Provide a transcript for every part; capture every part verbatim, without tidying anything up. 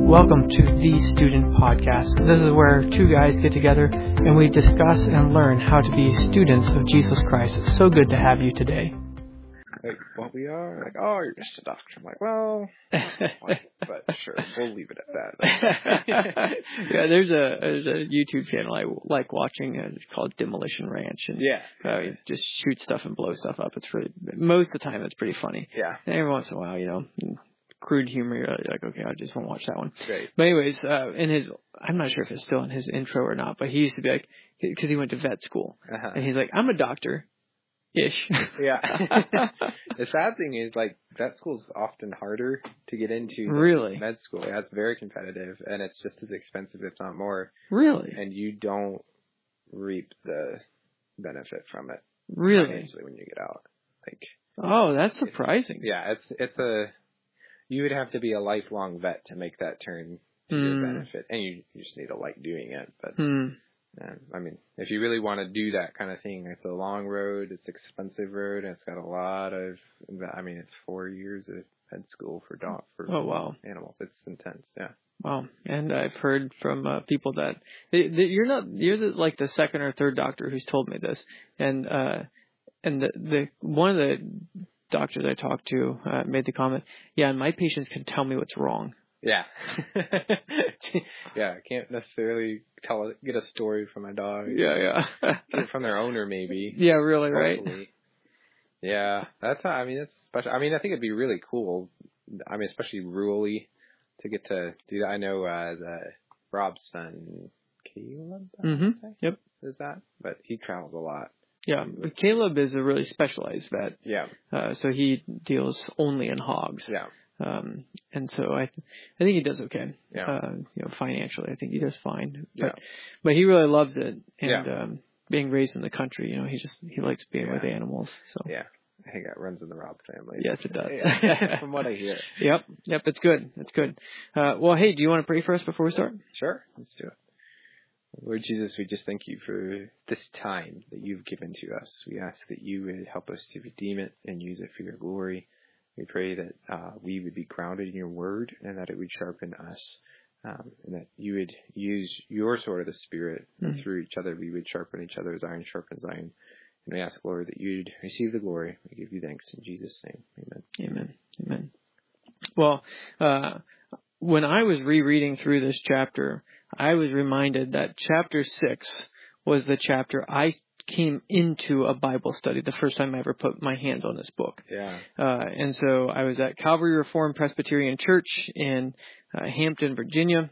Welcome to The Student Podcast. This is where two guys get together and we discuss and learn how to be students of Jesus Christ. It's so good to have you today. Like, what we are? Like, oh, you're just a doctor. I'm like, well, but sure, we'll leave it at that. Yeah, there's a there's a YouTube channel I like watching. Uh, it's called Demolition Ranch. And, yeah. Uh, you just shoot stuff and blow stuff up. It's really, most of the time, it's pretty funny. Yeah. And every once in a while, you know, crude humor, you're like, okay, I just won't watch that one. Right. But anyways, uh, in his, I'm not sure if it's still in his intro or not, but he used to be like, because he went to vet school. Uh-huh. And he's like, I'm a doctor. Ish. Yeah. The sad thing is, like, vet school is often harder to get into than Really? med school. Yeah, it's very competitive, and it's just as expensive, if not more. Really? And you don't reap the benefit from it. Really? Financially when you get out. Like. Oh, that's surprising. It's, yeah, it's it's a. You would have to be a lifelong vet to make that turn to mm. your benefit, and you, you just need to like doing it. But mm. uh, I mean, if you really want to do that kind of thing, it's a long road, it's an expensive road, and it's got a lot of. I mean, it's four years of med school for dog for oh wow animals. It's intense, yeah. Wow, and I've heard from uh, people that, that you're not you're the, like the second or third doctor who's told me this, and uh, and the the one of the doctors I talked to uh, made the comment, yeah, and my patients can tell me what's wrong. Yeah. Yeah, I can't necessarily tell get a story from my dog. Yeah, yeah. Get it from their owner, maybe. Yeah, really, Hopefully. right? Yeah, that's, I mean, it's special. I mean, I think it'd be really cool, I mean, especially rurally, to get to do that. I know uh, the Rob's son, Caleb, mm-hmm. Yep. Is that? But he travels a lot. Yeah, Caleb is a really specialized vet. Yeah. Uh, so he deals only in hogs. Yeah. Um, and so I, th- I think he does okay. Yeah. Uh, you know, financially, I think he does fine. But, yeah. but he really loves it. And, yeah. um, being raised in the country, you know, he just, he likes being yeah. with animals. So. Yeah. I think that runs in the Rob family. Yes, it does. Yeah. From what I hear. Yep. Yep. It's good. It's good. Uh, well, hey, do you want to pray for us before we start? Sure. Let's do it. Lord Jesus, we just thank you for this time that you've given to us. We ask that you would help us to redeem it and use it for your glory. We pray that uh, we would be grounded in your word and that it would sharpen us, um, and that you would use your sword of the Spirit, and mm-hmm. through each other we would sharpen each other as iron sharpens iron. And we ask, Lord, that you'd receive the glory. We give you thanks in Jesus' name. Amen. Amen. Amen. Well, uh, when I was rereading through this chapter, I was reminded that chapter six was the chapter I came into a Bible study the first time I ever put my hands on this book. Yeah. Uh, and so I was at Calvary Reformed Presbyterian Church in uh, Hampton, Virginia.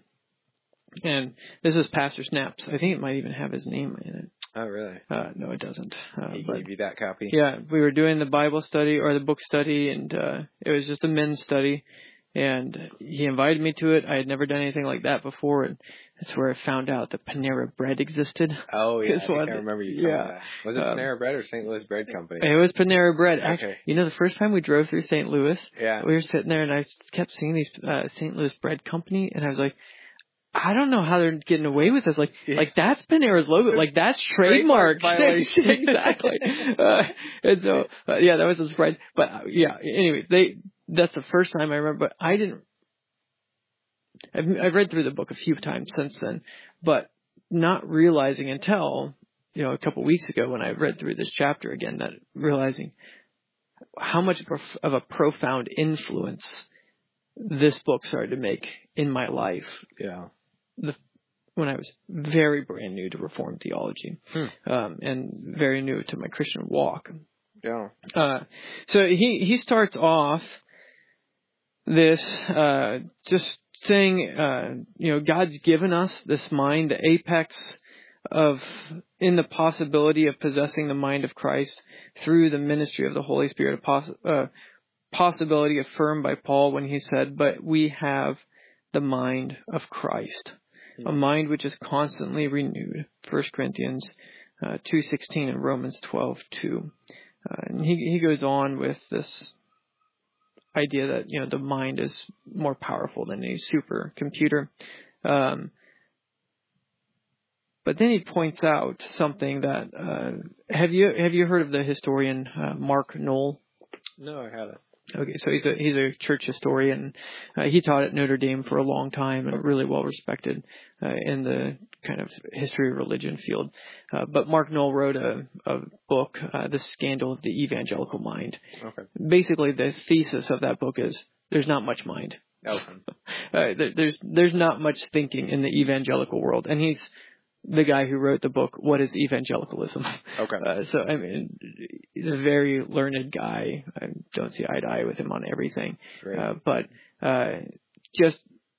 And this is Pastor Snaps. I think it might even have his name in it. Oh, really? Uh, no, it doesn't. Uh, he but, gave you that copy? Yeah, we were doing the Bible study or the book study, and uh, it was just a men's study. And he invited me to it. I had never done anything like that before, and that's where I found out that Panera Bread existed. Oh, yeah, I, think one, I remember you telling yeah. that. Was it um, Panera Bread or Saint Louis Bread Company? It was Panera Bread. Okay. Actually, you know, the first time we drove through Saint Louis, yeah. we were sitting there, and I kept seeing these uh, Saint Louis Bread Company, and I was like, I don't know how they're getting away with this. Like, yeah. like that's Panera's logo. Like, that's trademark. Exactly. uh, and so, uh, yeah, that was a surprise. But uh, yeah, anyway, they. That's the first time I remember, but I didn't, I've, I've read through the book a few times since then, but not realizing until, you know, a couple of weeks ago when I read through this chapter again, that realizing how much of a profound influence this book started to make in my life. Yeah. The, when I was very brand new to Reformed theology, hmm. um, and very new to my Christian walk. Yeah. Uh, so he, he starts off this, uh, just saying, uh, you know, God's given us this mind, the apex of, in the possibility of possessing the mind of Christ through the ministry of the Holy Spirit, a poss- uh, possibility affirmed by Paul when he said, but we have the mind of Christ, mm-hmm. a mind which is constantly renewed. First Corinthians uh, two sixteen and Romans twelve two. Uh, and he, he goes on with this idea that, you know, the mind is more powerful than a supercomputer. Um, but then he points out something that, uh, have you, have you heard of the historian, uh, Mark Noll? No, I haven't. Okay, so he's a he's a church historian. Uh, he taught at Notre Dame for a long time and really well respected uh, in the kind of history of religion field. Uh, but Mark Knoll wrote a, a book, uh, The Scandal of the Evangelical Mind. Okay. Basically, the thesis of that book is there's not much mind. Okay. uh, there, there's there's not much thinking in the evangelical world, and he's the guy who wrote the book, What is Evangelicalism? Okay. Uh, so, I mean, he's a very learned guy. I don't see eye to eye with him on everything. Great. Uh, but uh, just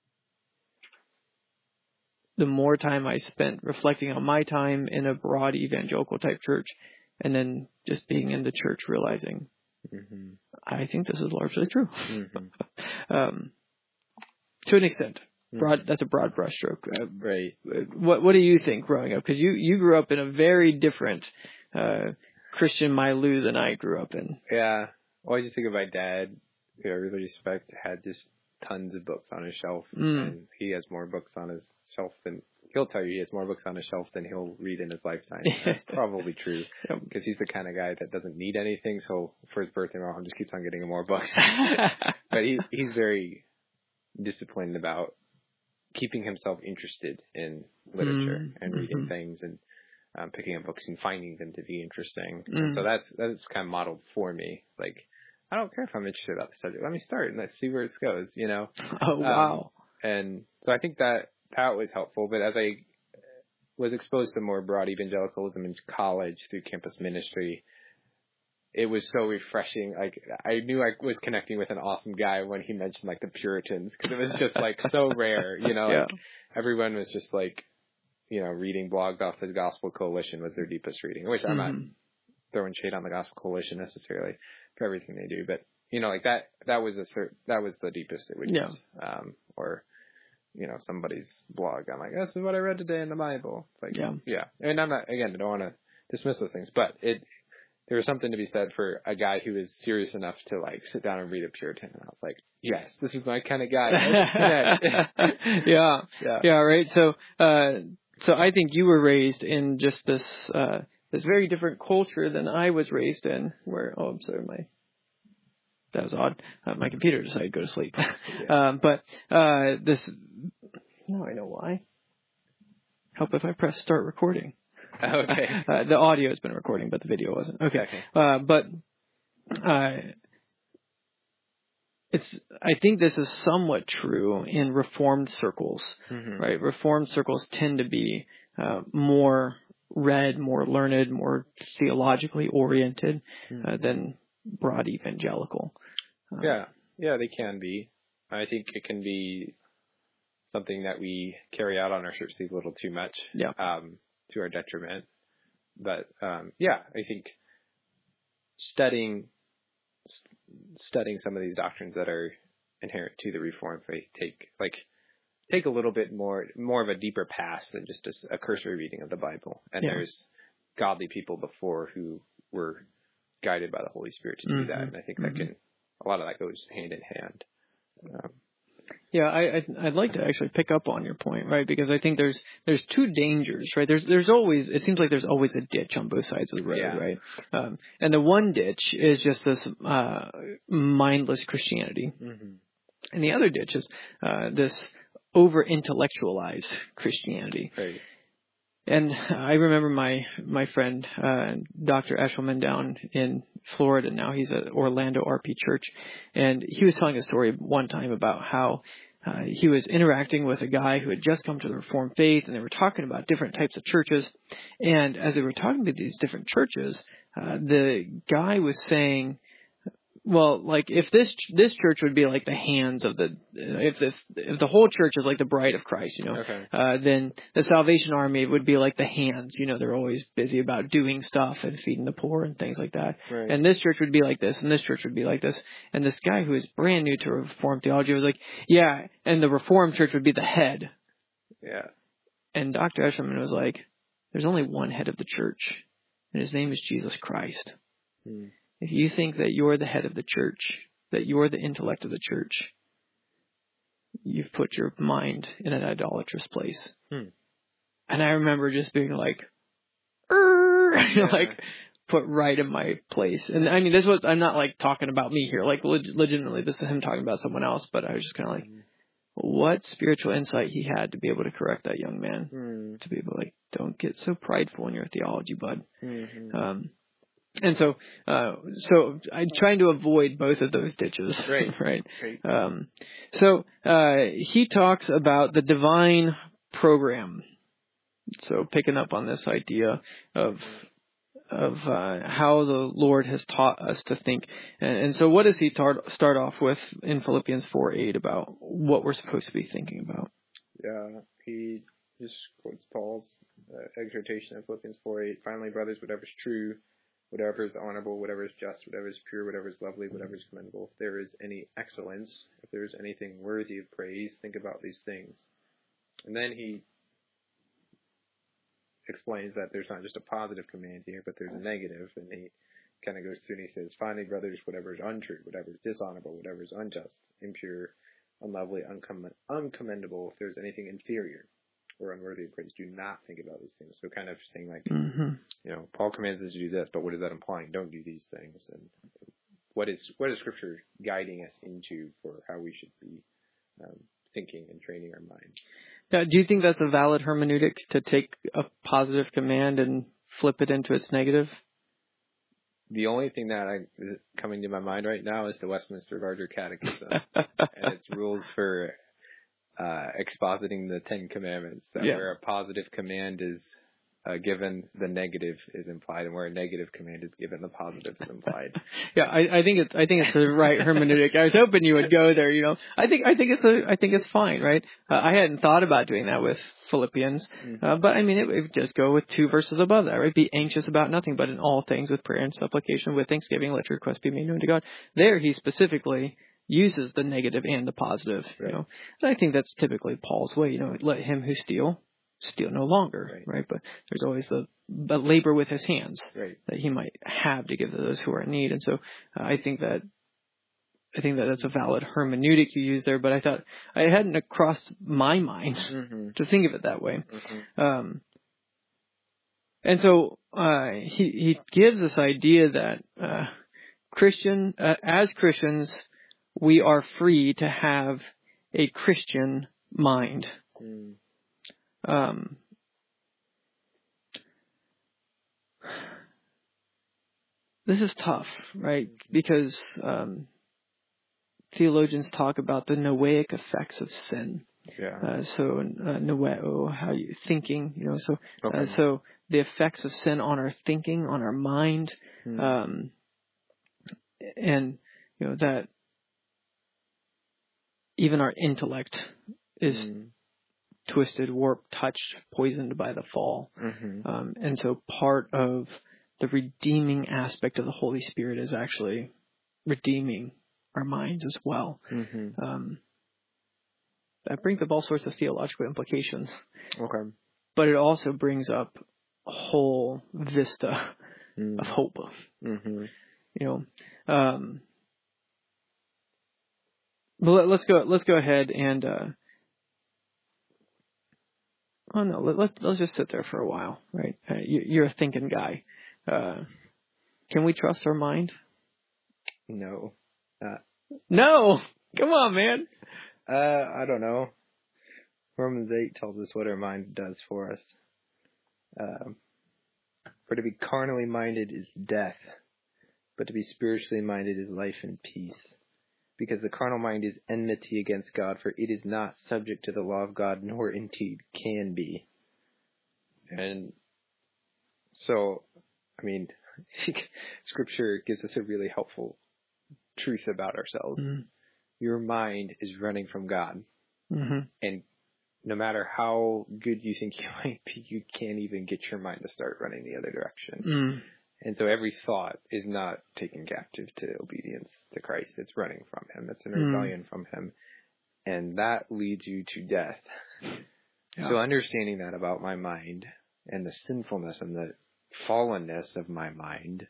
the more time I spent reflecting on my time in a broad evangelical type church, and then just being in the church realizing, mm-hmm. I think this is largely true. Mm-hmm. um, to an extent. Broad, that's a broad brushstroke. Uh, right. What What do you think growing up? Because you, you grew up in a very different uh, Christian milieu than I grew up in. Yeah. Well, I just think of my dad, who I really respect, had just tons of books on his shelf, Mm. and he has more books on his shelf than he'll tell you. He has more books on his shelf than he'll read in his lifetime. That's probably true, because he's the kind of guy that doesn't need anything. So for his birthday, my mom just keeps on getting him more books. But he he's very disciplined about keeping himself interested in literature mm, and reading mm-hmm. things and um, picking up books and finding them to be interesting. Mm. And so that's that's kind of modeled for me. Like, I don't care if I'm interested about the subject. Let me start and let's see where it goes, you know? Oh, wow. Um, and so I think that that was helpful. But as I was exposed to more broad evangelicalism in college through campus ministry, it was so refreshing. Like, I knew I was connecting with an awesome guy when he mentioned like the Puritans, because it was just like so rare, you know, Yeah. like everyone was just like, you know, reading blogs off the Gospel Coalition was their deepest reading, which I'm Mm-hmm. not throwing shade on the Gospel Coalition necessarily for everything they do, but you know, like that, that was a cert, that was the deepest it would Yeah. get. Um, or, you know, somebody's blog. I'm like, this is what I read today in the Bible. It's like, Yeah. yeah. And I'm not, again, I don't want to dismiss those things, but it, there was something to be said for a guy who was serious enough to like sit down and read a Puritan, and I was like, yes, this is my kind of guy. Let's connect. yeah. Yeah. Yeah. Right. So, uh, so I think you were raised in just this, uh, this very different culture than I was raised in, where, oh, I'm sorry, my, that was odd. Uh, my computer decided to go to sleep. Yeah. um, but, uh, this, now I know why. Help if I press start recording. Okay. Uh, the audio has been recording, but the video wasn't. Okay. Okay. Uh, but, uh, it's, I think this is somewhat true in Reformed circles, Mm-hmm. right? Reformed circles tend to be, uh, more read, more learned, more theologically oriented, Mm-hmm. uh, than broad evangelical. Um, Yeah. Yeah, they can be. I think it can be something that we carry out on our church leave a little too much. Yeah. Um, to our detriment. But, um, yeah, I think studying, studying some of these doctrines that are inherent to the Reformed faith take, like, take a little bit more, more of a deeper pass than just a, a cursory reading of the Bible. And Yeah. there's godly people before who were guided by the Holy Spirit to do Mm-hmm. that. And I think that Mm-hmm. can, a lot of that goes hand in hand. Um, Yeah, I, I'd, I'd like to actually pick up on your point, right? Because I think there's there's two dangers, right? There's there's always, it seems like there's always a ditch on both sides of the road, Yeah. right? Um, and the one ditch is just this uh, mindless Christianity, mm-hmm. and the other ditch is uh, this over-intellectualized Christianity. Right. And I remember my my friend, uh, Doctor Eshelman down in Florida now. He's at Orlando R P Church. And he was telling a story one time about how uh, he was interacting with a guy who had just come to the Reformed faith, and they were talking about different types of churches. And as they were talking to these different churches, uh, the guy was saying, well, like if this this church would be like the hands of the if this if the whole church is like the bride of Christ, you know, Okay. uh, then the Salvation Army would be like the hands. You know, they're always busy about doing stuff and feeding the poor and things like that. Right. And this church would be like this, and this church would be like this. And this guy who is brand new to Reformed theology was like, yeah, and the Reformed church would be the head. Yeah. And Doctor Eshelman was like, there's only one head of the church, and his name is Jesus Christ. Hmm. If you think that you're the head of the church, that you're the intellect of the church, you've put your mind in an idolatrous place. Hmm. And I remember just being like, yeah. like, put right in my place. And I mean, this was, I'm not like talking about me here, like leg- legitimately this is him talking about someone else, but I was just kind of like, what spiritual insight he had to be able to correct that young man, mm. to be able to like, don't get so prideful in your theology, bud. Mm-hmm. Um, and so, uh, so I'm trying to avoid both of those ditches. Right. right. Right. Um, so, uh, he talks about the divine program. So picking up on this idea of, of, uh, how the Lord has taught us to think. And, and so what does he tar- start off with in Philippians four eight about what we're supposed to be thinking about? Yeah, he just quotes Paul's uh, exhortation in Philippians four eight. Finally, brothers, whatever is true, whatever is honorable, whatever is just, whatever is pure, whatever is lovely, whatever is commendable, if there is any excellence, if there is anything worthy of praise, think about these things. And then he explains that there's not just a positive command here, but there's a negative, and he kind of goes through and he says, finally, brothers, whatever is untrue, whatever is dishonorable, whatever is unjust, impure, unlovely, uncomm- uncommendable, if there's anything inferior or unworthy of praise, do not think about these things. So kind of saying like, Mm-hmm. you know, Paul commands us to do this, but what is that implying? Don't do these things. And what is what is Scripture guiding us into for how we should be um, thinking and training our mind? Now, do you think that's a valid hermeneutic to take a positive command and flip it into its negative? The only thing that I, is coming to my mind right now is the Westminster Larger Catechism and its rules for uh, expositing the Ten Commandments. That Yeah. where a positive command is uh, given, the negative is implied, and where a negative command is given, the positive is implied. Yeah, I, I think it's I think it's the right hermeneutic. I was hoping you would go there. You know, I think I think it's a I think it's fine, right? Uh, I hadn't thought about doing that with Philippians, uh, but I mean, it would just go with two verses above that, right? Be anxious about nothing, but in all things with prayer and supplication, with thanksgiving, let your requests be made known to God. There, he specifically uses the negative and the positive. Right. You know, and I think that's typically Paul's way. You know, let him who steal steal no longer, Right. right? But there's always the, the labor with his hands Right. that he might have to give to those who are in need. And so uh, I think that I think that that's a valid hermeneutic you use there, but I thought I hadn't crossed my mind Mm-hmm. to think of it that way. Mm-hmm. Um, and so uh, he he gives this idea that uh, Christian uh, as Christians we are free to have a Christian mind. Mm. Um, this is tough, right? Because um, theologians talk about the noetic effects of sin. Yeah. Uh, so uh, noeo, how you thinking, you know. So Okay. uh, so the effects of sin on our thinking, on our mind, Mm. um, and you know that even our intellect is Mm. twisted, warped, touched, poisoned by the fall. Mm-hmm. Um, and so part of the redeeming aspect of the Holy Spirit is actually redeeming our minds as well. Mm-hmm. Um, that brings up all sorts of theological implications. Okay. But it also brings up a whole vista Mm. of hope. Mm-hmm. You know, um, but let, let's go. Let's go ahead and. Uh, oh no, let, let let's just sit there for a while, right? Uh, you, you're a thinking guy. Uh, can we trust our mind? No. Uh, No. Come on, man. uh, I don't know. Romans eight tells us what our mind does for us. Um, for to be carnally minded is death, but to be spiritually minded is life and peace. Because the carnal mind is enmity against God, for it is not subject to the law of God, nor indeed can be. And so, I mean, Scripture gives us a really helpful truth about ourselves. Mm-hmm. Your mind is running from God. Mm-hmm. And no matter how good you think you might be, you can't even get your mind to start running the other direction. Mm. And so every thought is not taken captive to obedience to Christ. It's running from Him. It's in rebellion mm. from Him. And that leads you to death. Yeah. So understanding that about my mind and the sinfulness and the fallenness of my mind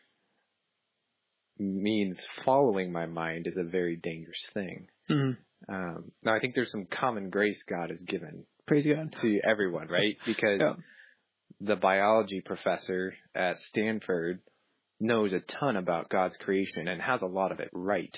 means following my mind is a very dangerous thing. Mm. Um, now, I think there's some common grace God has given. Praise God. To everyone, right? Because yeah. the biology professor at Stanford knows a ton about God's creation and has a lot of it right.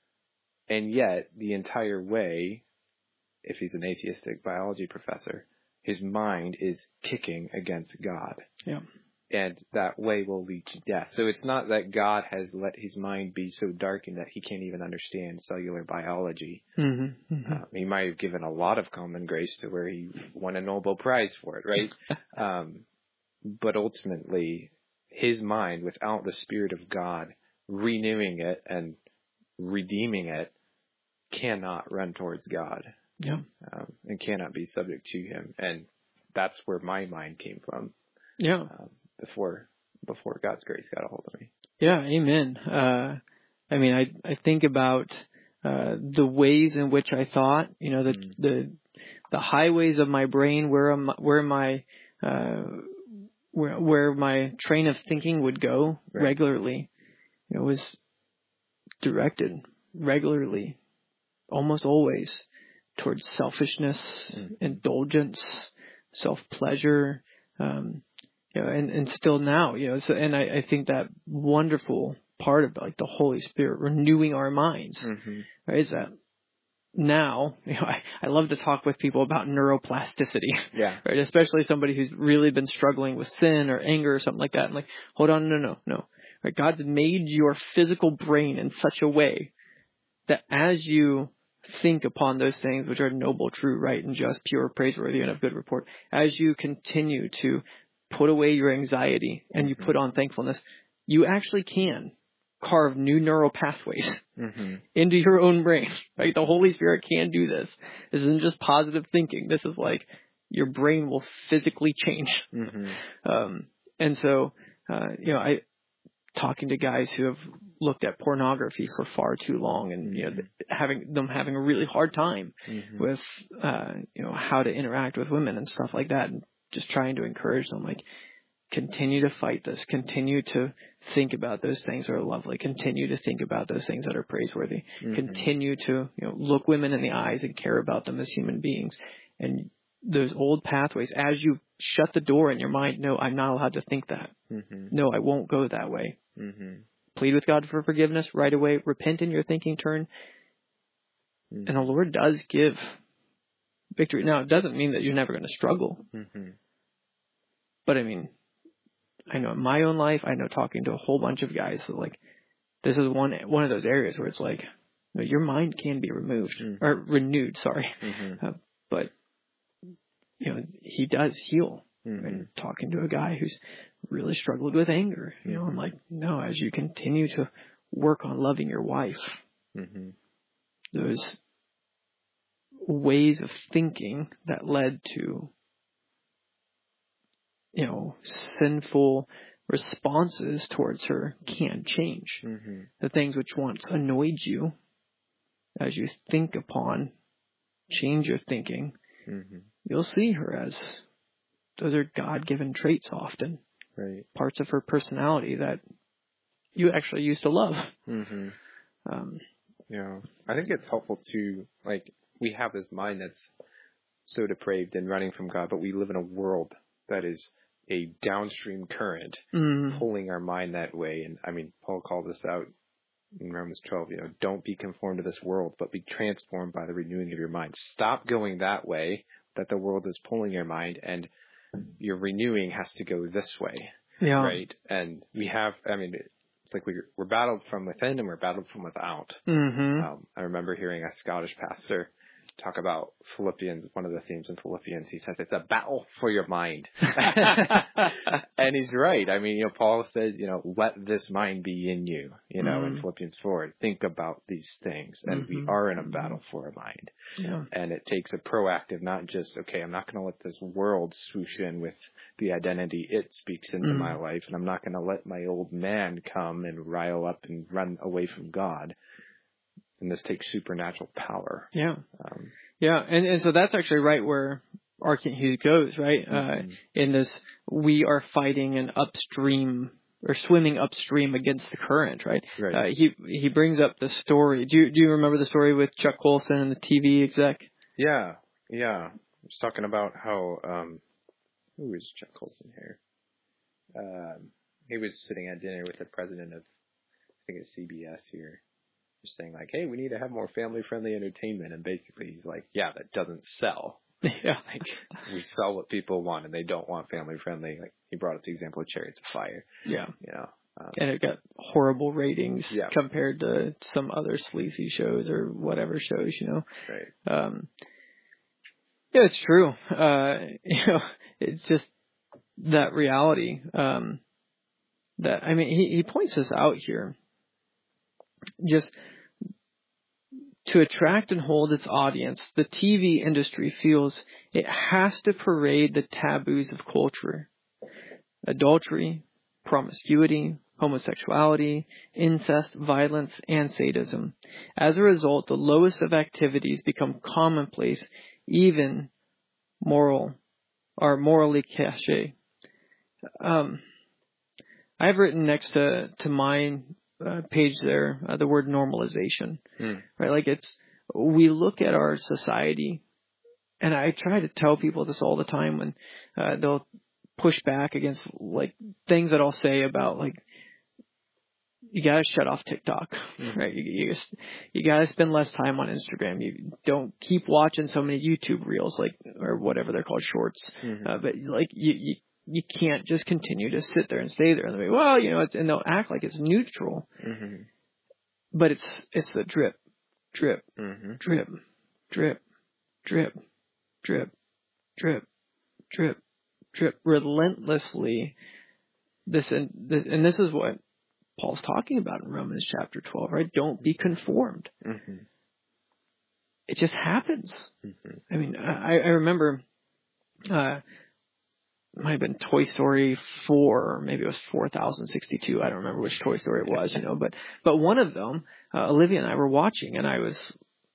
And yet, the entire way, if he's an atheistic biology professor, his mind is kicking against God. Yeah. And that way will lead to death. So it's not that God has let his mind be so darkened that he can't even understand cellular biology. Mm-hmm, mm-hmm. Uh, he might have given a lot of common grace to where he won a Nobel Prize for it, right? um, but ultimately, his mind, without the Spirit of God renewing it and redeeming it, cannot run towards God. Yeah. Um, and cannot be subject to him. And that's where my mind came from. Yeah. Um, before before God's grace got a hold of me. Yeah, amen. Uh, I mean, I I think about uh, the ways in which I thought, you know, the mm. the the highways of my brain, where am, where my uh, where where my train of thinking would go right. regularly. It was directed regularly, almost always, towards selfishness, mm. indulgence, self-pleasure. Um, You know, and, and still now, you know, so, and I, I think that wonderful part of like the Holy Spirit renewing our minds, mm-hmm. right, is that now, you know, I, I love to talk with people about neuroplasticity, yeah, right, especially somebody who's really been struggling with sin or anger or something like that. And like, hold on, no, no, no, right, God's made your physical brain in such a way that as you think upon those things which are noble, true, right, and just, pure, praiseworthy, and of good report, as you continue to put away your anxiety and you mm-hmm. put on thankfulness, you actually can carve new neural pathways mm-hmm. into your own brain, right? The Holy Spirit can do this. This isn't just positive thinking. This is like your brain will physically change. Mm-hmm. Um, and so, uh, you know, I, talking to guys who have looked at pornography for far too long and, mm-hmm. you know, having them having a really hard time mm-hmm. with, uh, you know, how to interact with women and stuff like that. And just trying to encourage them, like, continue to fight this, continue to think about those things that are lovely, continue to think about those things that are praiseworthy, mm-hmm. continue to, you know, look women in the eyes and care about them as human beings. And those old pathways, as you shut the door in your mind, no, I'm not allowed to think that. Mm-hmm. No, I won't go that way. Mm-hmm. Plead with God for forgiveness right away. Repent in your thinking turn. Mm-hmm. And the Lord does give victory. Now, it doesn't mean that you're never going to struggle. Mm-hmm. But I mean, I know in my own life, I know talking to a whole bunch of guys, so like, this is one one of those areas where it's like, you know, your mind can be removed, mm-hmm. or renewed, sorry. Mm-hmm. Uh, but, you know, he does heal. Mm-hmm. And talking to a guy who's really struggled with anger, you know, I'm like, no, as you continue to work on loving your wife, mm-hmm. those ways of thinking that led to, you know, sinful responses towards her can change. Mm-hmm. The things which once annoyed you, as you think upon, change your thinking, mm-hmm. you'll see her as those are God-given traits often. Right. Parts of her personality that you actually used to love. Mm-hmm. Um, yeah. I think it's helpful to, like, we have this mind that's so depraved and running from God, but we live in a world that is a downstream current mm. pulling our mind that way. And I mean, Paul called this out in Romans twelve, you know, don't be conformed to this world, but be transformed by the renewing of your mind. Stop going that way that the world is pulling your mind, and your renewing has to go this way. Yeah. Right. And we have, I mean, it's like we're, we're battled from within and we're battled from without. Mm-hmm. Um, I remember hearing a Scottish pastor talk about Philippians. One of the themes in Philippians, he says it's a battle for your mind. And he's right. I mean, you know, Paul says, you know, let this mind be in you, you know, mm-hmm. in Philippians four, think about these things. And mm-hmm. we are in a battle for our mind. Yeah. And it takes a proactive, not just, okay, I'm not going to let this world swoosh in with the identity it speaks into mm-hmm. my life. And I'm not going to let my old man come and rile up and run away from God. And this takes supernatural power. Yeah. Um, yeah. And, and so that's actually right where R. Kent Hughes goes, right? Mm-hmm. Uh, in this, we are fighting an upstream or swimming upstream against the current, right? Right. Uh, he, he brings up the story. Do you, do you remember the story with Chuck Colson and the T V exec? Yeah. Yeah. He's talking about how, um, who was Chuck Colson here? Um, he was sitting at dinner with the president of, I think it's C B S here, just saying like, hey, we need to have more family-friendly entertainment. And basically he's like, yeah, that doesn't sell. Yeah. Like, we sell what people want and they don't want family-friendly. Like, he brought up the example of Chariots of Fire. Yeah. You know. Um, and it got horrible ratings yeah. compared to some other sleazy shows or whatever shows, you know. Right. Um, yeah, it's true. Uh, you know, it's just that reality. Um, that I mean, he, he points this out here. Just to attract and hold its audience, the T V industry feels it has to parade the taboos of culture: adultery, promiscuity, homosexuality, incest, violence, and sadism. As a result, the lowest of activities become commonplace, even moral or morally cachet. Um, I've written next to to my uh, page there uh, the word normalization, hmm. right? Like it's we look at our society, and I try to tell people this all the time when uh, they'll push back against like things that I'll say about like you gotta shut off TikTok, Mm-hmm. right? You, you you gotta spend less time on Instagram. You don't keep watching so many YouTube reels, like or whatever they're called, shorts. Mm-hmm. Uh, but like you, you you can't just continue to sit there and stay there. And they'll be, well, you know, it's, and they'll act like it's neutral, Mm-hmm. but it's it's the drip, drip, Mm-hmm. drip, drip, drip, drip, drip, drip, drip, relentlessly. This and this, and this is what Paul's talking about in Romans chapter twelve, right? Don't be conformed. Mm-hmm. It just happens. Mm-hmm. I mean, I, I remember, uh, it might have been Toy Story four, or maybe it was four thousand sixty-two. I don't remember which Toy Story it was, you know, but, but one of them, uh, Olivia and I were watching, and I was,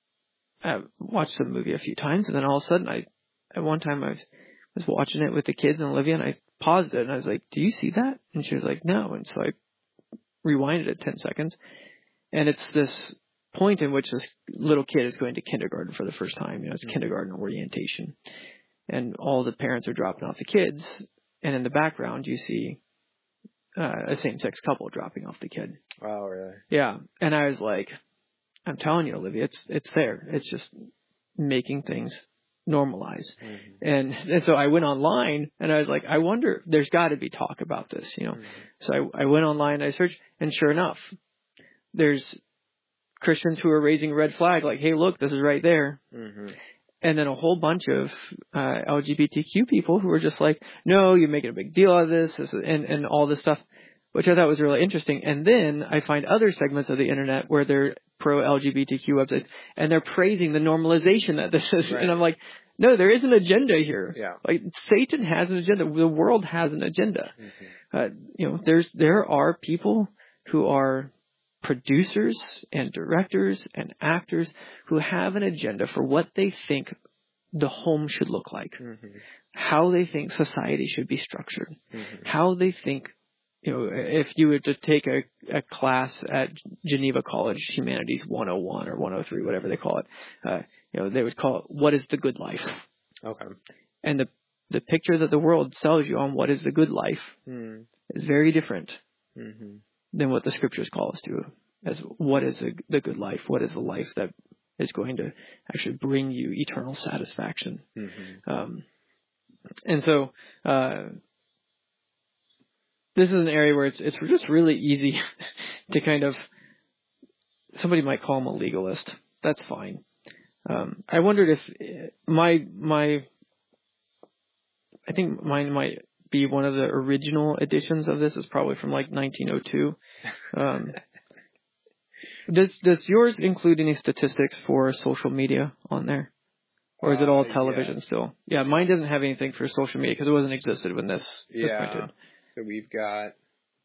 I watched the movie a few times, and then all of a sudden I, at one time I was, was watching it with the kids and Olivia, and I paused it, and I was like, do you see that? And she was like, no. And so I rewinded it ten seconds, and it's this point in which this little kid is going to kindergarten for the first time. You know, it's Mm-hmm. kindergarten orientation, and all the parents are dropping off the kids, and in the background you see uh, a same-sex couple dropping off the kid. Wow, really? Yeah, and I was like, I'm telling you, Olivia, it's it's there. It's just making things normalize. Mm-hmm. And and so I went online, and I was like, I wonder, there's got to be talk about this, you know. Mm-hmm. So I, I went online, and I searched, and sure enough, there's Christians who are raising red flag, like, hey, look, this is right there. Mm-hmm. And then a whole bunch of uh, L G B T Q people who were just like, no, you're making a big deal out of this, this is, and, and all this stuff, which I thought was really interesting. And then I find other segments of the internet where they're pro-L G B T Q websites, and they're praising the normalization that this is. Right. And I'm like, no, there is an agenda here. Yeah. Like, Satan has an agenda. The world has an agenda. Mm-hmm. Uh, you know, there's there are people who are producers and directors and actors who have an agenda for what they think the home should look like, Mm-hmm. how they think society should be structured, Mm-hmm. how they think, you know, if you were to take a, a class at Geneva College, Humanities one oh one or one oh three, whatever they call it, uh, you know, they would call it, what is the good life? Okay. And the the picture that the world sells you on what is the good life Mm-hmm. is very different Mm-hmm. than what the scriptures call us to, as what is a, the good life, what is the life that is going to actually bring you eternal satisfaction. Mm-hmm. Um, and so uh, this is an area where it's it's just really easy to kind of, somebody might call him a legalist. That's fine. Um, I wondered if my my I think mine might be one of the original editions of this. Is probably from like nineteen oh two. Um, does does yours include any statistics for social media on there, or is it all Uh, television yeah. still? Yeah, mine doesn't have anything for social media because it wasn't existed when this was Yeah. printed. So we've got,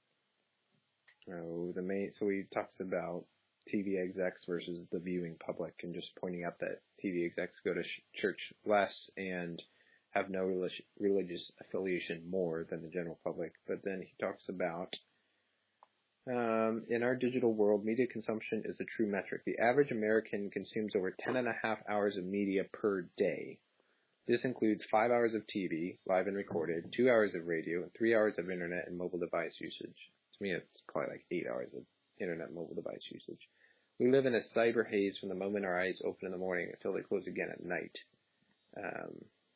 oh, the main, so we talked about T V execs versus the viewing public, and just pointing out that T V execs go to sh- church less and have no relig- religious affiliation more than the general public. But then he talks about, um, in our digital world, media consumption is a true metric. The average American consumes over ten and a half hours of media per day. This includes five hours of T V, live and recorded, two hours of radio, and three hours of internet and mobile device usage. To me, it's probably like eight hours of internet and mobile device usage. We live in a cyber haze from the moment our eyes open in the morning until they close again at night. Um,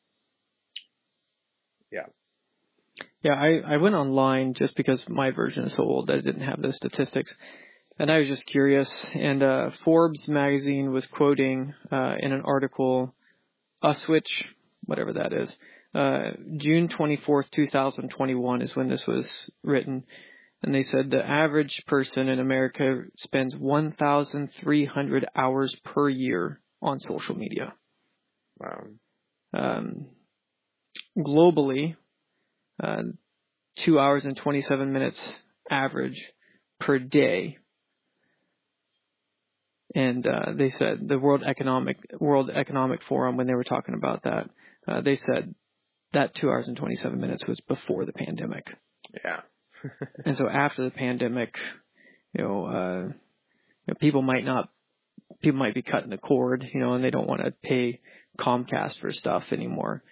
yeah. Yeah, I, I went online just because my version is so old that it didn't have those statistics. And I was just curious. And uh, Forbes magazine was quoting uh, in an article, Uswitch, whatever that is, uh, June twenty-fourth, twenty twenty-one is when this was written. And they said the average person in America spends one thousand three hundred hours per year on social media. Wow. Um, globally, uh, two hours and twenty-seven minutes average per day. And uh, they said the World Economic World Economic Forum, when they were talking about that, uh, they said that two hours and twenty-seven minutes was before the pandemic. Yeah. And so after the pandemic, you know, uh, you know, people might not, people might be cutting the cord, you know, and they don't want to pay Comcast for stuff anymore.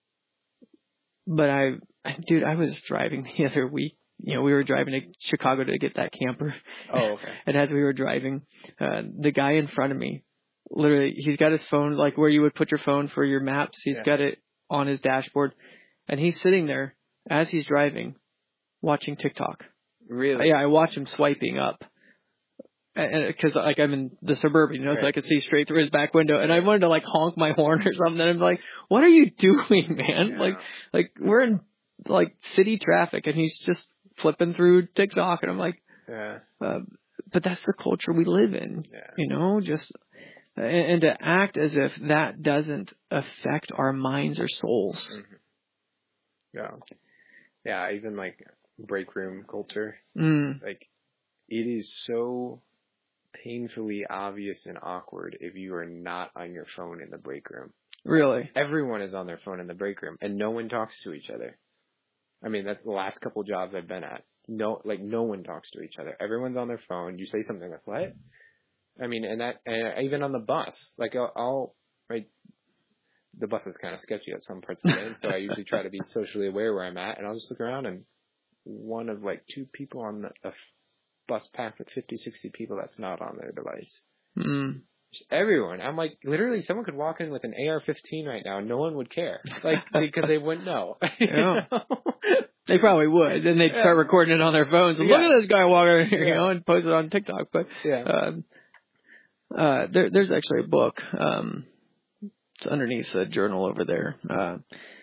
But I, dude, I was driving the other week. You know, we were driving to Chicago to get that camper. Oh, okay. And as we were driving, uh, the guy in front of me, literally, he's got his phone, like where you would put your phone for your maps. He's Yeah. got it on his dashboard. And he's sitting there as he's driving, watching TikTok. Really? Yeah, I watch him swiping up. Because, like, I'm in the Suburban, you know, Right. so I could see straight through his back window. And I wanted to, like, honk my horn or something. And I'm like, what are you doing, man? Yeah. Like, like we're in, like, city traffic, and he's just flipping through TikTok. And I'm like, Yeah. uh, but that's the culture we live in, Yeah. you know, just, and, and to act as if that doesn't affect our minds or souls. Mm-hmm. Yeah. Yeah, even, like, break room culture. Mm. Like, it is so painfully obvious and awkward if you are not on your phone in the break room. Really? Everyone is on their phone in the break room, and no one talks to each other. I mean, that's the last couple jobs I've been at. No, like, no one talks to each other. Everyone's on their phone. You say something like, what? I mean, and that, and even on the bus, like, I'll, I'll right, the bus is kind of sketchy at some parts of the day, so I usually try to be socially aware where I'm at, and I'll just look around, and one of, like, two people on the, a bus packed with fifty, sixty people that's not on their device. Mm. Just everyone. I'm like, literally, someone could walk in with an A R fifteen right now, and no one would care. Like, because they wouldn't know. Yeah. They probably would. Then they'd Yeah. start recording it on their phones. And Yeah. look at this guy walking in here, you Yeah. know, and post it on TikTok. But Yeah. um, uh, there, there's actually a book. Um, it's underneath the journal over there. Uh,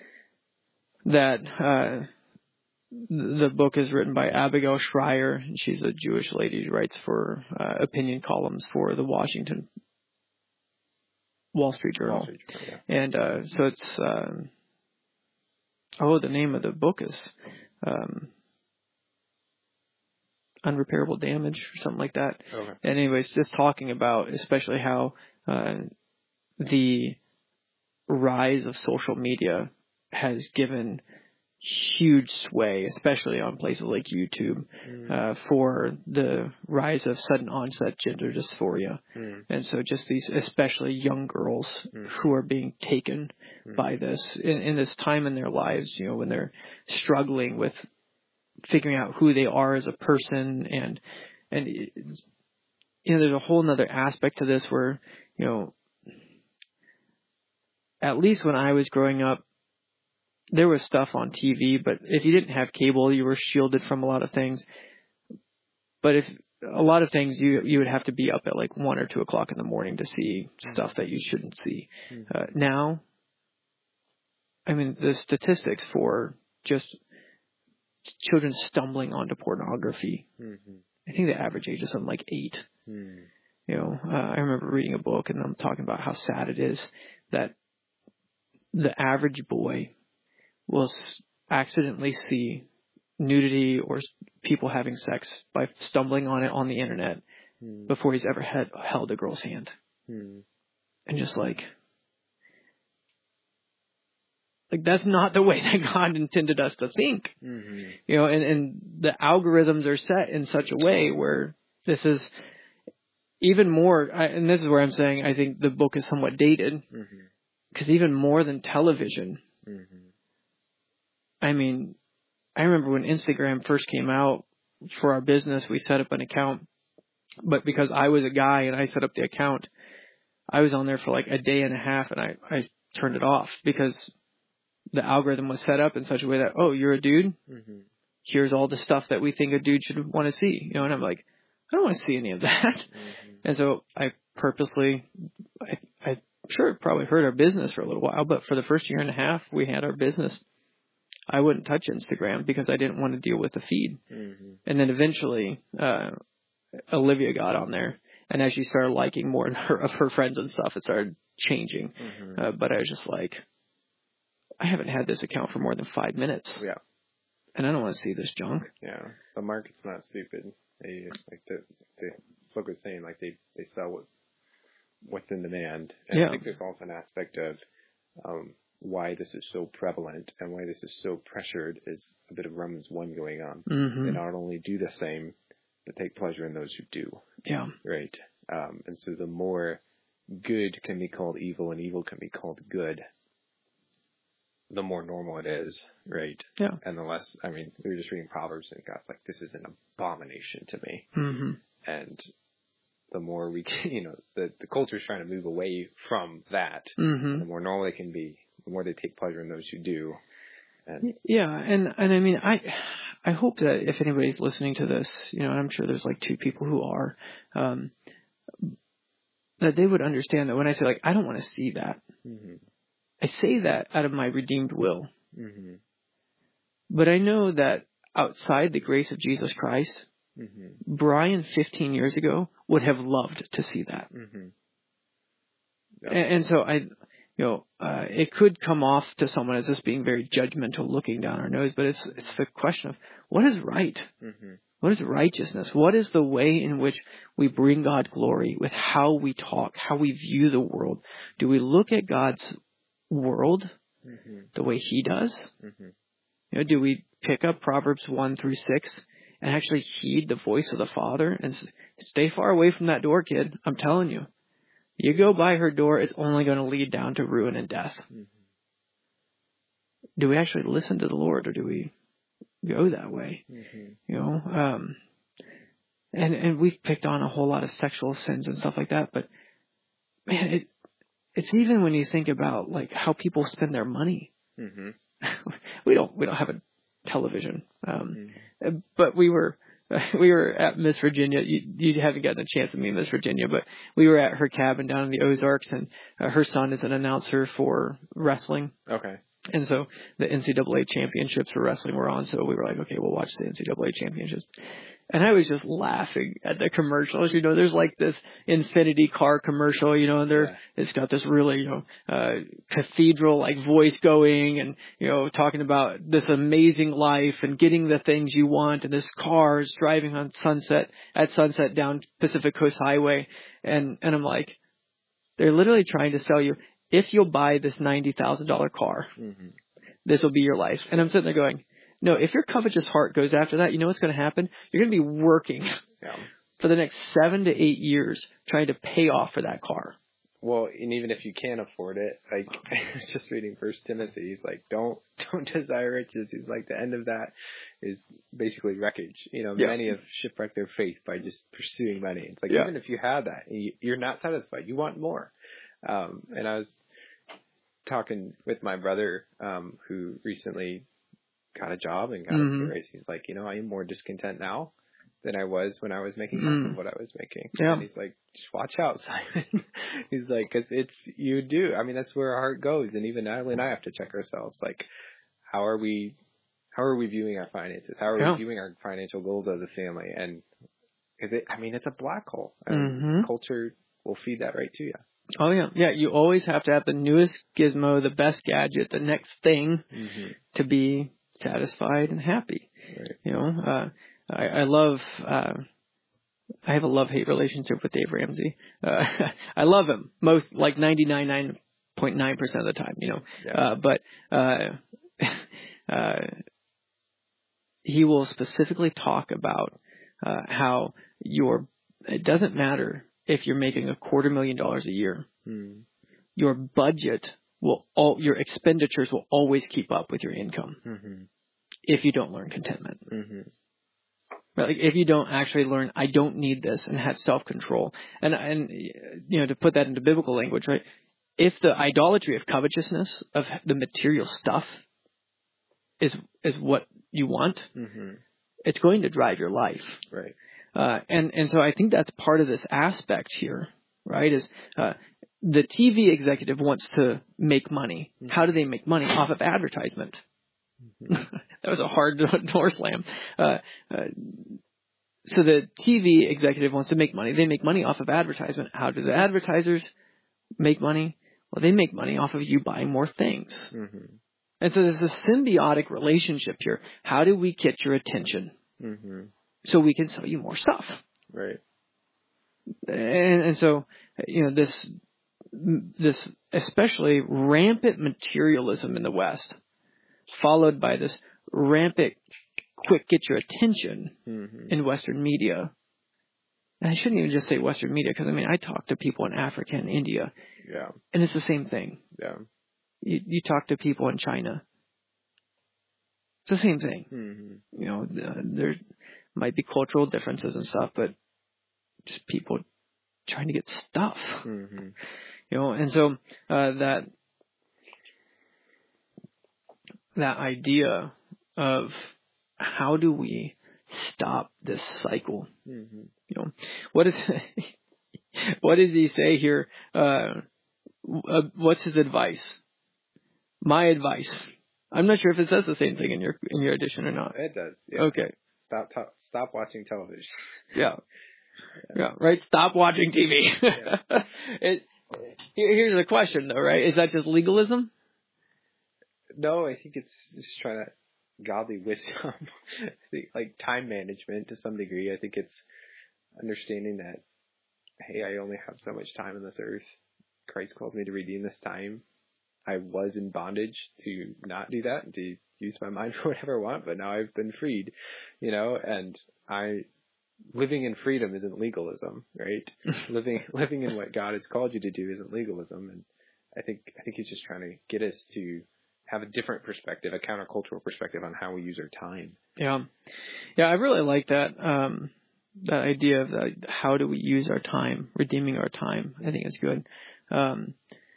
that uh, the book is written by Abigail Schreier. She's a Jewish lady who writes for uh, opinion columns for the Washington Wall Street Journal. Wall Street Journal, yeah. And uh, so it's, um, oh, the name of the book is um, Unrepairable Damage or something like that. Okay. And anyways, just talking about especially how uh, the rise of social media has given huge sway, especially on places like YouTube, Mm. uh, for the rise of sudden onset gender dysphoria. Mm. And so just these, especially young girls Mm. who are being taken Mm. by this in, in this time in their lives, you know, when they're struggling with figuring out who they are as a person. And, and, you know, there's a whole nother aspect to this where, you know, at least when I was growing up, there was stuff on T V, but if you didn't have cable, you were shielded from a lot of things. But if a lot of things, you you would have to be up at like one or two o'clock in the morning to see stuff that you shouldn't see. Mm-hmm. Uh, now, I mean, the statistics for just children stumbling onto pornography, Mm-hmm. I think the average age is something like eight. Mm. You know, uh, I remember reading a book, and I'm talking about how sad it is that the average boy will s- accidentally see nudity or s- people having sex by stumbling on it on the internet Mm. before he's ever had held a girl's hand. Mm. And just like, like that's not the way that God intended us to think. Mm-hmm. You know, and, and the algorithms are set in such a way where this is even more, I, and this is where I'm saying I think the book is somewhat dated. Mm-hmm. because even more than television, Mm-hmm. I mean, I remember when Instagram first came out for our business, we set up an account, but because I was a guy and I set up the account, I was on there for like a day and a half and I, I turned it off because the algorithm was set up in such a way that, oh, you're a dude. Mm-hmm. Here's all the stuff that we think a dude should want to see, you know, and I'm like, I don't want to see any of that. Mm-hmm. And so I purposely, I, I sure it probably hurt our business for a little while, but for the first year and a half we had our business, I wouldn't touch Instagram because I didn't want to deal with the feed. Mm-hmm. And then eventually, uh, Olivia got on there, and as she started liking more of her, of her friends and stuff, it started changing. Mm-hmm. Uh, but I was just like, I haven't had this account for more than five minutes. Yeah. And I don't want to see this junk. Yeah. The market's not stupid. They, like the, the book was saying, like they, they sell what, what's in demand. And Yeah. I think there's also an aspect of, um, why this is so prevalent and why this is so pressured is a bit of Romans one going on. Mm-hmm. They not only do the same, but take pleasure in those who do. Yeah. Right. Um, and so the more good can be called evil and evil can be called good, the more normal it is. Right. Yeah. And the less, I mean, we were just reading Proverbs and God's like, this is an abomination to me. Mm-hmm. And the more we can, you know, the, the culture is trying to move away from that. Mm-hmm. The more normal it can be, the more they take pleasure in those who do. And Yeah, and and I mean, I I hope that if anybody's listening to this, you know, I'm sure there's like two people who are, um, that they would understand that when I say like, I don't want to see that, mm-hmm. I say that out of my redeemed will. Mm-hmm. But I know that outside the grace of Jesus Christ, Mm-hmm. Brian fifteen years ago would have loved to see that. Mm-hmm. Yeah. And, and so I, you know, uh, it could come off to someone as just being very judgmental, looking down our nose, but it's it's the question of what is right? Mm-hmm. What is righteousness? What is the way in which we bring God glory with how we talk, how we view the world? Do we look at God's world Mm-hmm. the way He does? Mm-hmm. You know, do we pick up Proverbs one through six and actually heed the voice of the Father and stay far away from that door, kid? I'm telling you, you go by her door, it's only going to lead down to ruin and death. Mm-hmm. Do we actually listen to the Lord, or do we go that way? Mm-hmm. You know, um, and and we've picked on a whole lot of sexual sins and stuff like that, but man, it it's even when you think about like how people spend their money. Mm-hmm. we don't we don't have a television, um, Mm-hmm. but we were we were at Miss Virginia. You, you haven't gotten a chance to meet Miss Virginia, but we were at her cabin down in the Ozarks, and uh, her son is an announcer for wrestling. Okay. And so the N C double A championships for wrestling were on, so we were like, okay, we'll watch the N C double A championships. And I was just laughing at the commercials. You know, there's like this Infinity car commercial, you know, and they're, Yeah. it's got this really, you know, uh, cathedral like voice going and, you know, talking about this amazing life and getting the things you want. And this car is driving on sunset, at sunset down Pacific Coast Highway. And, and I'm like, they're literally trying to sell you, if you'll buy this ninety thousand dollars car, Mm-hmm. this will be your life. And I'm sitting there going, no, if your covetous heart goes after that, you know what's going to happen? You're going to be working Yeah. for the next seven to eight years trying to pay off for that car. Well, and even if you can't afford it, like I was just reading First Timothy, he's like, don't don't desire riches. He's like, the end of that is basically wreckage. You know, Yeah. many have shipwrecked their faith by just pursuing money. It's like, Yeah. even if you have that, you- you're not satisfied. You want more. Um, and I was talking with my brother, um, who recently got a job and got Mhm. a pay raise. He's like, you know, I am more discontent now than I was when I was making half Mm. of what I was making. Yeah. And he's like, just watch out, Simon. He's like, cause it's, you do. I mean, that's where our heart goes. And even Natalie and I have to check ourselves. Like, how are we, how are we viewing our finances? How are Yeah. we viewing our financial goals as a family? And cause it, I mean, it's a black hole. And Mhm. culture will feed that right to you. Oh, yeah. Yeah, you always have to have the newest gizmo, the best gadget, the next thing Mm-hmm. to be satisfied and happy. Right. You know, uh, I, I love, uh, I have a love-hate relationship with Dave Ramsey. Uh, I love him most, like ninety-nine point nine percent of the time, you know, Yeah. uh, but, uh, uh, he will specifically talk about, uh, how your, it doesn't matter if you're making a quarter million dollars a year, Mm. your budget will all your expenditures will always keep up with your income Mm-hmm. if you don't learn contentment. Mm-hmm. Right? Like if you don't actually learn, I don't need this, and have self-control, and and you know, to put that into biblical language, right? If the idolatry of covetousness of the material stuff is is what you want, Mm-hmm. it's going to drive your life. Right. Uh, and and so I think that's part of this aspect here, right? Is uh, the T V executive wants to make money. Mm-hmm. How do they make money? Off of advertisement. Mm-hmm. That was a hard door slam. Uh, uh, so the T V executive wants to make money. They make money off of advertisement. How do the advertisers make money? Well, they make money off of you buying more things. Mm-hmm. And so there's a symbiotic relationship here. How do we get your attention Mm-hmm. so we can sell you more stuff? Right. And, and so, you know, this, this especially rampant materialism in the West, followed by this rampant quick get your attention Mm-hmm. in Western media. And I shouldn't even just say Western media, because I mean, I talk to people in Africa and India, Yeah. and it's the same thing. Yeah. You, you talk to people in China, it's the same thing. Mm-hmm. You know, uh, there might be cultural differences and stuff, but just people trying to get stuff. Mm-hmm. You know, and so uh, that that idea of how do we stop this cycle? Mm-hmm. You know, what is what does he say here? Uh, uh, what's his advice? My advice. I'm not sure if it says the same thing in your in your edition or not. It does. Yeah. Okay. Stop. To- stop watching television. Yeah. Yeah. Right. Stop watching T V. Yeah. it, here, here's the question, though. Right? Is that just legalism? No, I think it's just trying to godly wisdom. I think, like time management to some degree. I think it's understanding that, hey, I only have so much time on this earth. Christ calls me to redeem this time. I was in bondage to not do that and to use my mind for whatever I want, but now I've been freed, you know, and I, living in freedom isn't legalism, right? living, living in what God has called you to do isn't legalism. And I think, I think he's just trying to get us to have a different perspective, a countercultural perspective on how we use our time. Yeah. Yeah. I really like that. Um, that idea of the, how do we use our time, redeeming our time. I think it's good. Um,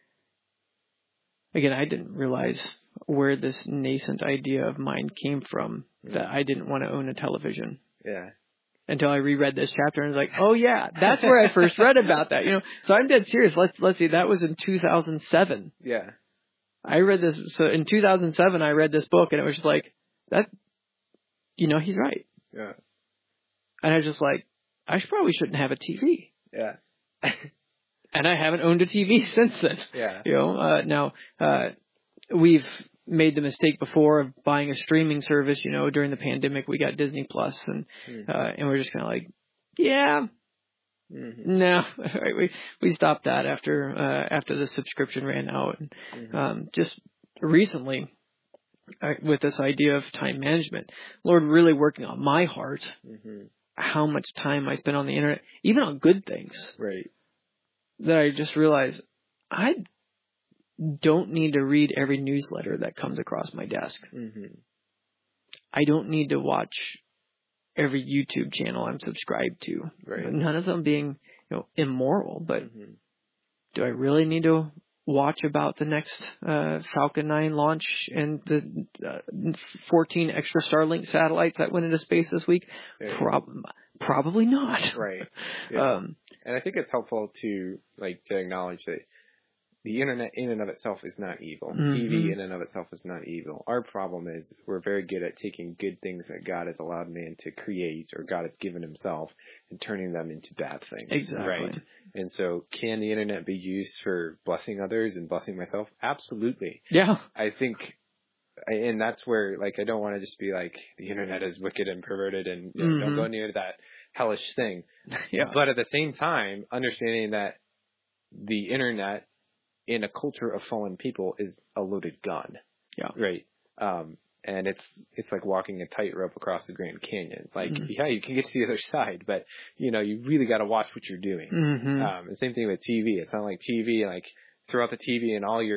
Again, I didn't realize where this nascent idea of mine came from, that I didn't want to own a television. Yeah. Until I reread this chapter and was like, oh yeah, that's where I first read about that. You know, so I'm dead serious. Let's let's see, that was in two thousand seven. Yeah. I read this. So in two thousand seven, I read this book, and it was just like that. You know, he's right. Yeah. And I was just like, I should, probably shouldn't have a T V. Yeah. And I haven't owned a T V since then. Yeah. You know, uh, now, uh, we've made the mistake before of buying a streaming service. You know, during the pandemic, we got Disney Plus, and, Mm-hmm. uh, and we're just kind of like, yeah, Mm-hmm. no, right, we, we stopped that after, uh, after the subscription ran out. And, Mm-hmm. um, just recently, uh, with this idea of time management, Lord really working on my heart, Mm-hmm. how much time I spend on the internet, even on good things. Right. That I just realized I don't need to read every newsletter that comes across my desk. Mm-hmm. I don't need to watch every YouTube channel I'm subscribed to. Right. None of them being, you know, immoral, but Mm-hmm. do I really need to watch about the next uh, Falcon nine launch and the uh, fourteen extra Starlink satellites that went into space this week? Yeah. Prob- probably not. Right. Yeah. Um, And I think it's helpful to like to acknowledge that the internet in and of itself is not evil. Mm-hmm. T V in and of itself is not evil. Our problem is we're very good at taking good things that God has allowed man to create or God has given himself and turning them into bad things. Exactly. Right. And so can the internet be used for blessing others and blessing myself? Absolutely. yeah. I think, and that's where, like, I don't want to just be like, the internet is wicked and perverted and you know, Mm-hmm. don't go near that hellish thing. Yeah. But at the same time, understanding that the internet in a culture of fallen people is a loaded gun. Yeah. Right. Um, and it's, it's like walking a tightrope across the Grand Canyon. Like, Mm-hmm. yeah, you can get to the other side, but you know, you really got to watch what you're doing. Mm-hmm. Um, the same thing with T V. It's not like T V, like throw out the T V and all your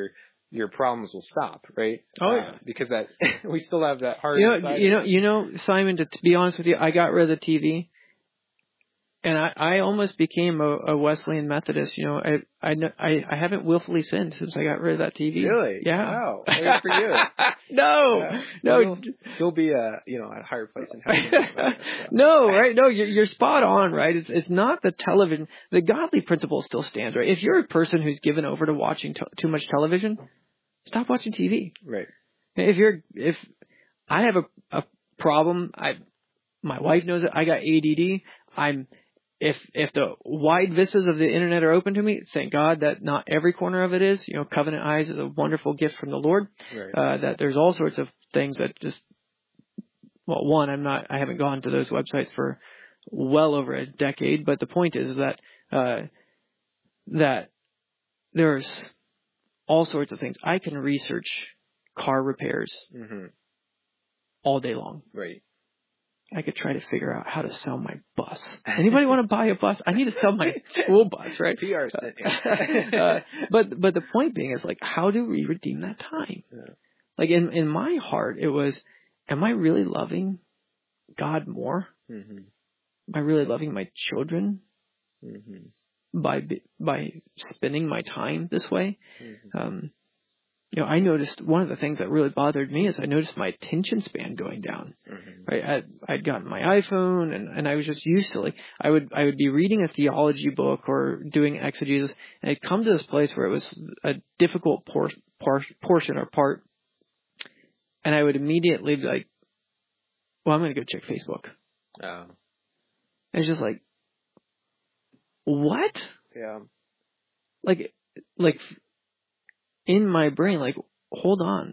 your problems will stop, right? Oh, uh, yeah. Because that we still have that hard. You know, you know, you know, Simon. To, to be honest with you, I got rid of the T V, and I, I almost became a, a Wesleyan Methodist. You know, I, I, I, I haven't willfully sinned since I got rid of that T V. Really? Yeah. Wow. Good for you. no, yeah. no. You'll, you'll be a, you know, at a higher place in heaven. So. No, right? No, you're, you're spot on, right? It's, it's not the television. The godly principle still stands, right? If you're a person who's given over to watching t- too much television, stop watching T V. Right. If you're, if I have a, a problem, I, my wife knows it. I got A D D. I'm, if, if the wide vistas of the internet are open to me, thank God that not every corner of it is. You know, Covenant Eyes is a wonderful gift from the Lord. Right. Uh, that there's all sorts of things that just, well, one, I'm not, I haven't gone to those websites for well over a decade, but the point is, is that, uh, that there's all sorts of things. I can research car repairs Mm-hmm. all day long. Right. I could try to figure out how to sell my bus. Anybody want to buy a bus? I need to sell my school bus, right? P R sent you. uh, but but the point being is, like, how do we redeem that time? Yeah. Like in in my heart, it was, am I really loving God more? Mm-hmm. Am I really loving my children Mm-hmm. by by spending my time this way? Mm-hmm. Um, you know, I noticed one of the things that really bothered me is I noticed my attention span going down. Mm-hmm. Right, I'd, I'd gotten my iPhone, and, and I was just used to, like, I would I would be reading a theology book or doing exegesis, and I'd come to this place where it was a difficult por- por- portion or part, and I would immediately be like, well, I'm going to go check Facebook. Oh. And it's just like, what? Yeah. Like, like in my brain, like, hold on.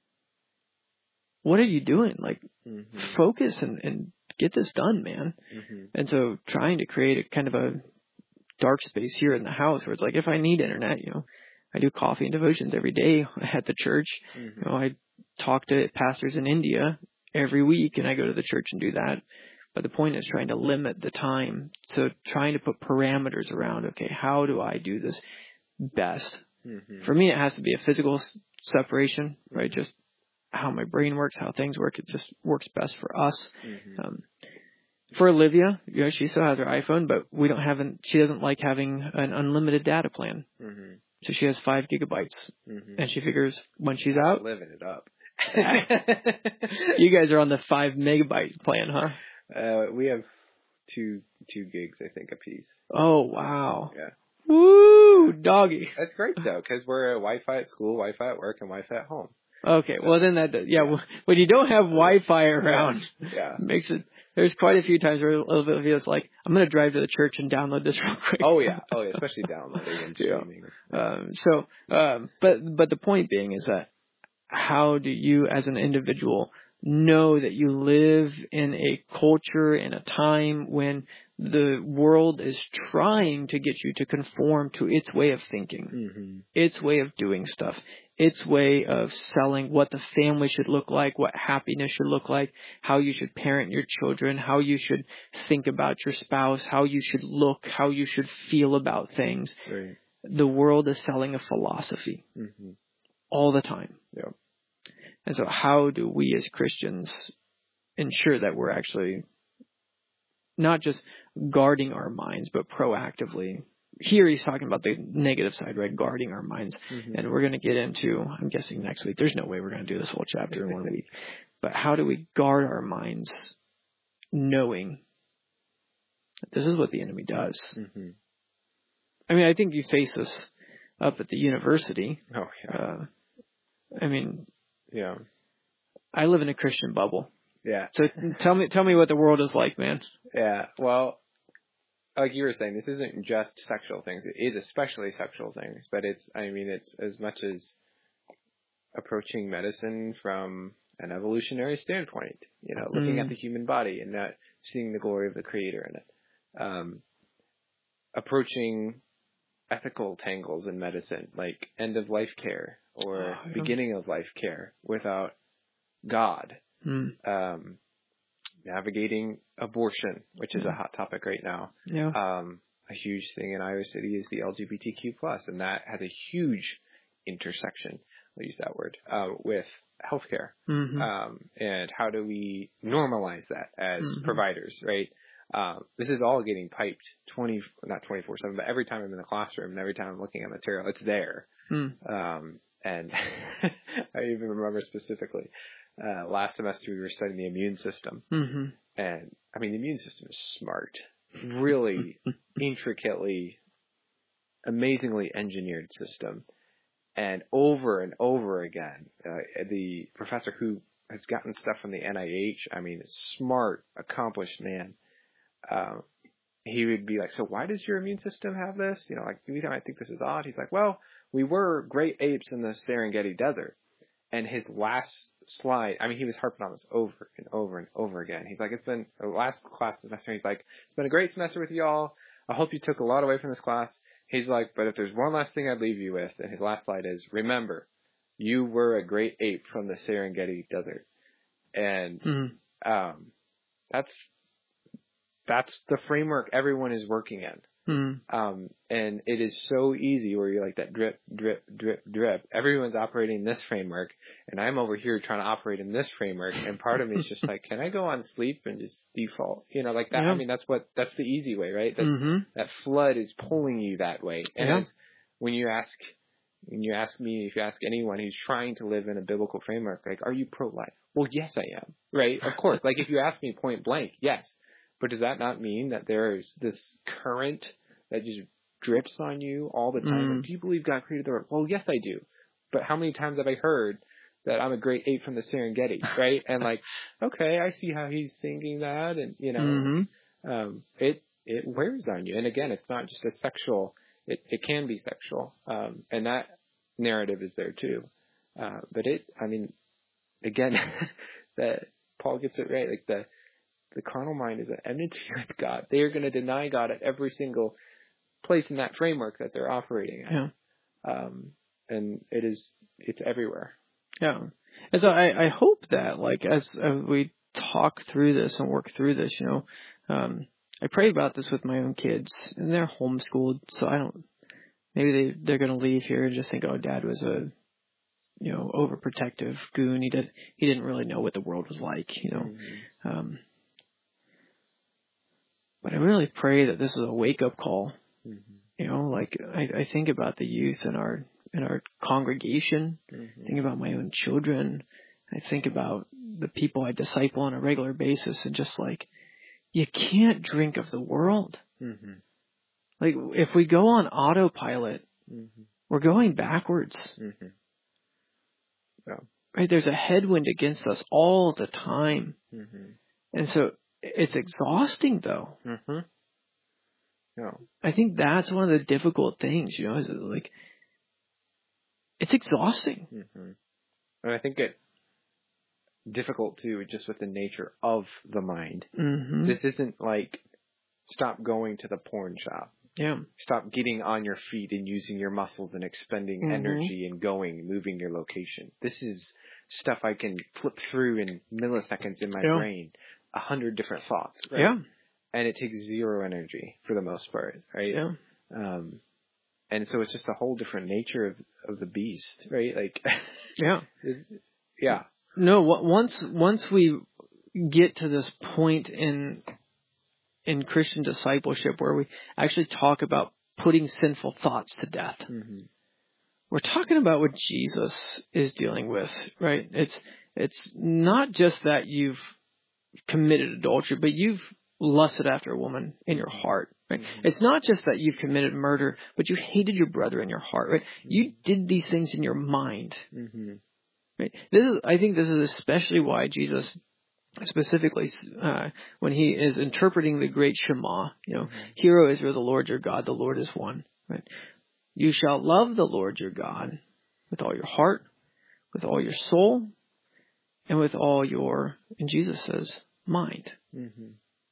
What are you doing? Like, mm-hmm. focus and, and get this done, man. Mm-hmm. And so trying to create a kind of a dark space here in the house where it's like, if I need internet, you know, I do coffee and devotions every day at the church. Mm-hmm. You know, I talk to pastors in India every week, and I go to the church and do that. But the point is trying to limit the time. So trying to put parameters around, okay, how do I do this best? Mm-hmm. For me, it has to be a physical separation, right? Just how my brain works, how things work. It just works best for us. Mm-hmm. Um, for Olivia, you know, she still has her iPhone, but we don't have an, she doesn't like having an unlimited data plan. Mm-hmm. So she has five gigabytes, mm-hmm. and she figures when she's out, living it up. You guys are on the five megabyte plan, huh? Uh, we have two two gigs, I think, apiece. Oh wow! Yeah. Woo, doggy. That's great though, because we're at Wi-Fi at school, Wi-Fi at work, and Wi-Fi at home. Okay, So, well then that yeah, yeah. When you don't have Wi-Fi around, yeah, makes it. There's quite a few times where Olivia's like, I'm going to drive to the church and download this real quick. Oh yeah, oh yeah, especially downloading and yeah. streaming. Um, so, um, but but the point being is that how do you, as an individual, know that you live in a culture, in a time when the world is trying to get you to conform to its way of thinking, mm-hmm. its way of doing stuff, its way of selling what the family should look like, what happiness should look like, how you should parent your children, how you should think about your spouse, how you should look, how you should feel about things. Right. The world is selling a philosophy mm-hmm. all the time. Yeah. And so how do we as Christians ensure that we're actually not just guarding our minds, but proactively? Here he's talking about the negative side, right? Guarding our minds. Mm-hmm. And we're going to get into, I'm guessing next week, there's no way we're going to do this whole chapter in one week. But how do we guard our minds knowing that this is what the enemy does? Mm-hmm. I mean, I think you face this up at the university. Oh, yeah. Uh, I mean, yeah. I live in a Christian bubble. Yeah. So tell me, tell me what the world is like, man. Yeah. Well, like you were saying, this isn't just sexual things. It is especially sexual things, but it's, I mean, it's as much as approaching medicine from an evolutionary standpoint, you know, looking mm. at the human body and not seeing the glory of the creator in it. Um, approaching ethical tangles in medicine, like end of life care or oh, yeah. beginning of life care without God. Mm. Um, navigating abortion, which is a hot topic right now. Yeah. Um, a huge thing in Iowa City is the L G B T Q plus, and that has a huge intersection I'll use that word, uh, with healthcare. Mm-hmm. Um, and how do we normalize that as Mm-hmm. providers, right? Um, this is all getting piped twenty, not twenty-four seven, but every time I'm in the classroom and every time I'm looking at material, it's there. Mm. Um, and I even remember specifically, uh, last semester we were studying the immune system. Mm-hmm. And I mean, the immune system is smart, really intricately, amazingly engineered system. And over and over again, uh, the professor who has gotten stuff from the N I H, I mean, smart, accomplished man, uh, he would be like, so why does your immune system have this? You know, like, anytime I think this is odd, he's like, well, we were great apes in the Serengeti desert. And his last slide, I mean, he was harping on this over and over and over again. He's like, it's been the last class semester. He's like, it's been a great semester with y'all. I hope you took a lot away from this class. He's like, but if there's one last thing I'd leave you with, and his last slide is, remember, you were a great ape from the Serengeti desert. And Mm-hmm. um, that's that's the framework everyone is working in. Mm-hmm. Um, and it is so easy where you're like that drip, drip, drip, drip. Everyone's operating this framework, and I'm over here trying to operate in this framework. And part of me is just like, can I go on sleep and just default? You know, like that. Yeah. I mean, that's what, that's the easy way, right? That, Mm-hmm. that flood is pulling you that way. And Yeah. it's, when you ask, when you ask me, if you ask anyone who's trying to live in a biblical framework, like, are you pro-life? Well, yes, I am. Right? Of course. Like, if you ask me point blank, yes. But does that not mean that there is this current that just drips on you all the time? Mm. Like, do you believe God created the world? Well, yes, I do. But how many times have I heard that I'm a great ape from the Serengeti, right? And like, okay, I see how he's thinking that, and you know, Mm-hmm. um, it it wears on you. And again, it's not just a sexual; it it can be sexual, um, and that narrative is there too. Uh, but it, I mean, again, that Paul gets it right. Like the the carnal mind is an enmity with God. They are going to deny God at every single place in that framework that they're operating at. Yeah. Um, and it is, it's everywhere. Yeah. And so I, I hope that, like, as, as we talk through this and work through this, you know, um, I pray about this with my own kids, and they're homeschooled, so I don't, maybe they, they're going to leave here and just think, oh, Dad was a, you know, overprotective goon. He did, he didn't really know what the world was like, you know. Mm-hmm. Um, but I really pray that this is a wake-up call. Mm-hmm. You know, like, I, I think about the youth in our in our congregation. Mm-hmm. I think about my own children. I think about the people I disciple on a regular basis, and just like, you can't drink of the world. Mm-hmm. Like, if we go on autopilot, mm-hmm. we're going backwards. Mm-hmm. Yeah. Right? There's a headwind against us all the time. Mm-hmm. And so it's exhausting, though. Mm-hmm. Yeah. I think that's one of the difficult things, you know, is like, it's exhausting. Mm-hmm. And I think it's difficult too, just with the nature of the mind. Mm-hmm. This isn't like, stop going to the porn shop. Yeah. Stop getting on your feet and using your muscles and expending mm-hmm. energy and going, moving your location. This is stuff I can flip through in milliseconds in my yeah. brain. A hundred different thoughts. Right? Yeah. And it takes zero energy for the most part, right? Yeah. Um, and so it's just a whole different nature of, of the beast, right? Like, yeah. yeah. No, once, once we get to this point in, in Christian discipleship where we actually talk about putting sinful thoughts to death, mm-hmm. we're talking about what Jesus is dealing with, right? It's, it's not just that you've committed adultery, but you've lusted after a woman in your heart, right? Mm-hmm. It's not just that you've committed murder, but you hated your brother in your heart, right? Mm-hmm. You did these things in your mind, mm-hmm. right? This is, I think this is especially why Jesus specifically, uh, when he is interpreting the great Shema, you know, mm-hmm. Hear, O Israel, the Lord your God, the Lord is one, right? You shall love the Lord your God with all your heart, with all your soul, and with all your, and Jesus says, mind. Mm-hmm.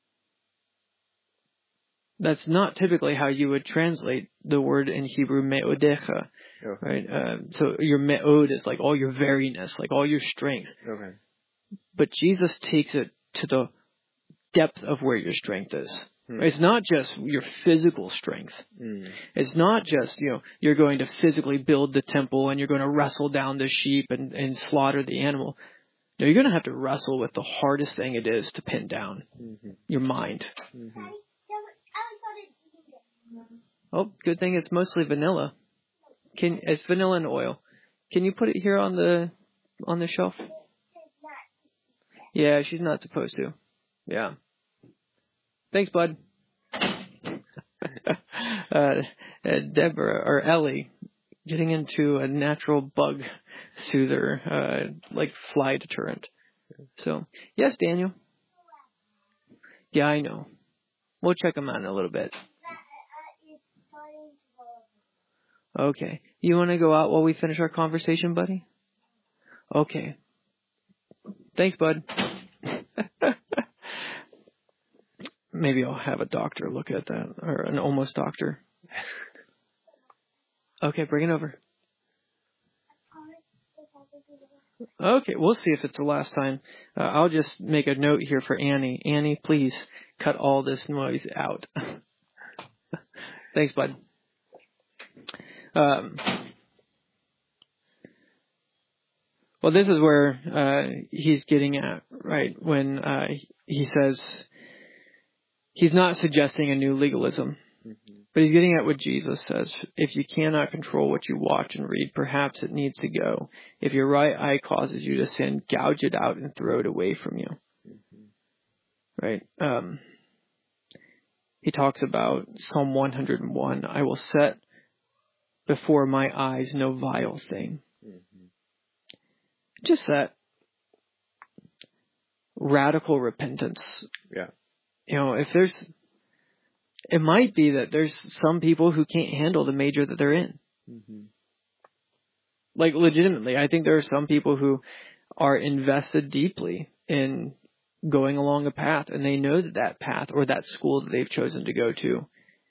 That's not typically how you would translate the word in Hebrew, me'odecha, okay. right? Uh, so your me'od is like all your veriness, like all your strength. Okay. But Jesus takes it to the depth of where your strength is. Hmm. It's not just your physical strength. Hmm. It's not just, you know, you're going to physically build the temple and you're going to wrestle down the sheep and, and slaughter the animal. No, you're going to have to wrestle with the hardest thing it is to pin down, mm-hmm. your mind. Mm-hmm. Oh, good thing it's mostly vanilla. Can it's vanilla and oil. Can you put it here on the on the shelf? Yeah, she's not supposed to. Yeah. Thanks, bud. uh, Deborah or Ellie getting into a natural bug soother, uh, like fly deterrent. So, yes, Daniel. Yeah, I know. We'll check them out in a little bit. Okay. You want to go out while we finish our conversation, buddy? Okay. Thanks, bud. Maybe I'll have a doctor look at that, or an almost doctor. Okay, bring it over. Okay, we'll see if it's the last time. Uh, I'll just make a note here for Annie. Annie, please cut all this noise out. Thanks, bud. Um, well, this is where uh, he's getting at, right? When uh, he says he's not suggesting a new legalism, mm-hmm. but he's getting at what Jesus says. If you cannot control what you watch and read, perhaps it needs to go. If your right eye causes you to sin, gouge it out and throw it away from you. Mm-hmm. Right? Um, he talks about Psalm one hundred one. I will set before my eyes no vile thing. Mm-hmm. Just that radical repentance. Yeah. You know, if there's, it might be that there's some people who can't handle the major that they're in. Mm-hmm. Like, legitimately, I think there are some people who are invested deeply in going along a path, and they know that that path or that school that they've chosen to go to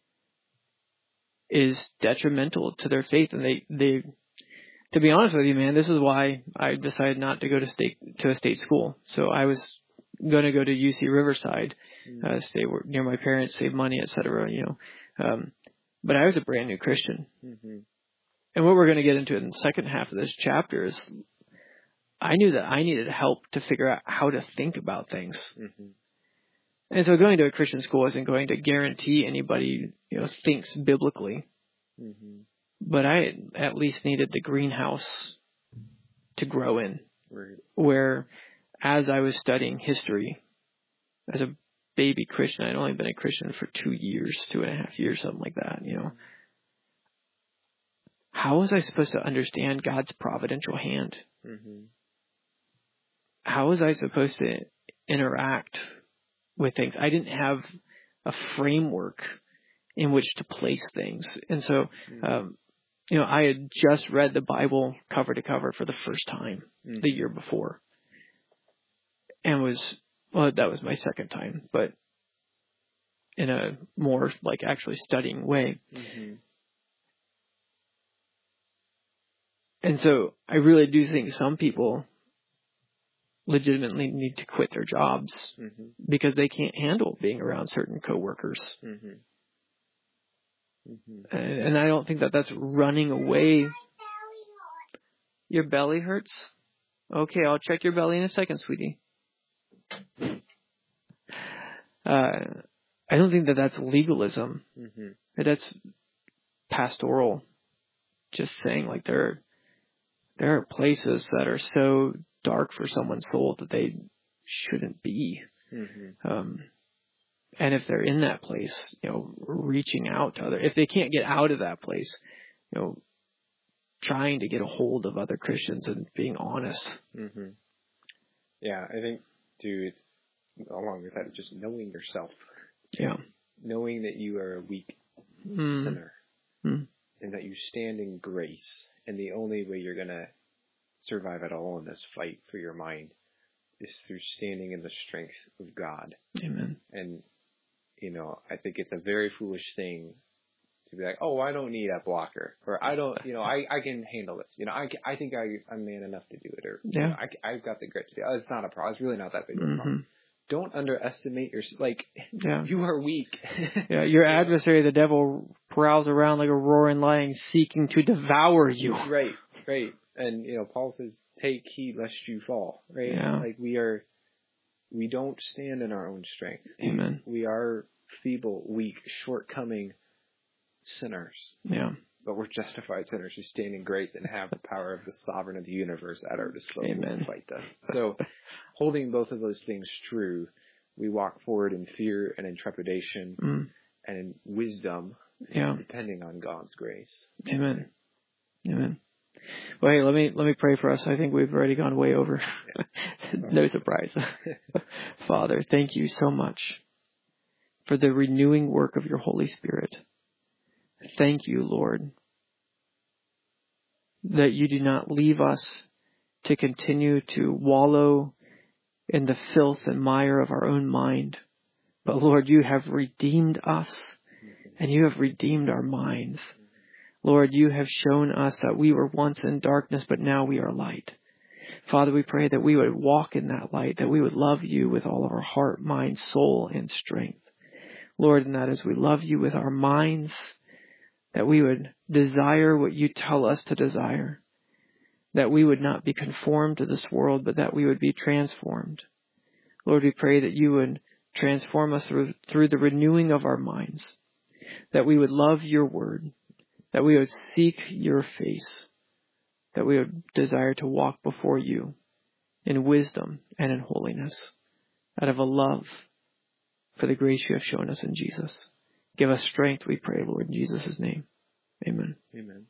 is detrimental to their faith. And they, they, to be honest with you, man, this is why I decided not to go to state, to a state school. So I was going to go to U C Riverside, mm-hmm. uh, stay near my parents, save money, et cetera, you know. Um, but I was a brand new Christian. Mm-hmm. And what we're going to get into in the second half of this chapter is I knew that I needed help to figure out how to think about things. Mm-hmm. And so going to a Christian school isn't going to guarantee anybody, you know, thinks biblically. Mm-hmm. But I at least needed the greenhouse to grow in. Right. Where as I was studying history as a baby Christian, I'd only been a Christian for two years, two and a half years, something like that, you know. How was I supposed to understand God's providential hand? Mm-hmm. How was I supposed to interact with things? I didn't have a framework in which to place things. And so, um, you know, I had just read the Bible cover to cover for the first time mm-hmm. the year before. And was, well, that was my second time, but in a more like actually studying way. Mm-hmm. And so I really do think some people legitimately need to quit their jobs mm-hmm. because they can't handle being around certain coworkers. Mm-hmm. Mm-hmm. And, and I don't think that that's running away. Your belly hurts? Okay, I'll check your belly in a second, sweetie. Uh, I don't think that that's legalism. Mm-hmm. That's pastoral. Just saying, like, there, there are places that are so dark for someone's soul that they shouldn't be. Mm-hmm. Um, and if they're in that place, you know, reaching out to other, if they can't get out of that place, you know, trying to get a hold of other Christians and being honest. Mm-hmm. Yeah, I think, too, it's along with that, just knowing yourself. Yeah. Knowing that you are a weak mm. sinner mm. and that you stand in grace. And the only way you're going to survive at all in this fight for your mind is through standing in the strength of God. Amen. And, you know, I think it's a very foolish thing to be like, oh, I don't need a blocker, or I don't, you know, I, I can handle this. You know, I, I think I, I'm man enough to do it, or, yeah. you know, I, I've got the grit to do it. Oh, it's not a problem. It's really not that big of a mm-hmm. problem. don't underestimate your, like, yeah. you are weak. yeah, your adversary, the devil, prowls around like a roaring lion seeking to devour you. Right, right. And, you know, Paul says, take heed lest you fall, right? Yeah. Like, we are, we don't stand in our own strength. Amen. We are feeble, weak, shortcoming sinners. Yeah. But we're justified sinners who stand in grace and have the power of the sovereign of the universe at our disposal Amen. to fight them. So, holding both of those things true, we walk forward in fear and in trepidation mm. and in wisdom, yeah. depending on God's grace. Amen. Amen. Well, hey, let me let me pray for us. I think we've already gone way over. No surprise. Father, thank you so much for the renewing work of your Holy Spirit. Thank you, Lord, that you do not leave us to continue to wallow in the filth and mire of our own mind. But Lord, you have redeemed us and you have redeemed our minds. Lord, you have shown us that we were once in darkness, but now we are light. Father, we pray that we would walk in that light, that we would love you with all of our heart, mind, soul, and strength. Lord, and that as we love you with our minds, that we would desire what you tell us to desire, that we would not be conformed to this world, but that we would be transformed. Lord, we pray that you would transform us through, through the renewing of our minds, that we would love your word, that we would seek your face, that we would desire to walk before you in wisdom and in holiness, out of a love for the grace you have shown us in Jesus. Give us strength, we pray, Lord, in Jesus' name. Amen. Amen.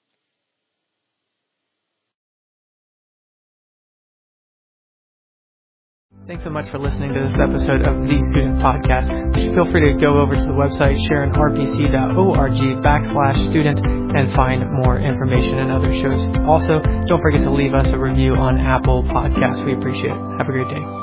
Thanks so much for listening to this episode of The Student Podcast. Feel free to go over to the website sharon r p c dot org backslash student and find more information and other shows. Also, don't forget to leave us a review on Apple Podcasts. We appreciate it. Have a great day.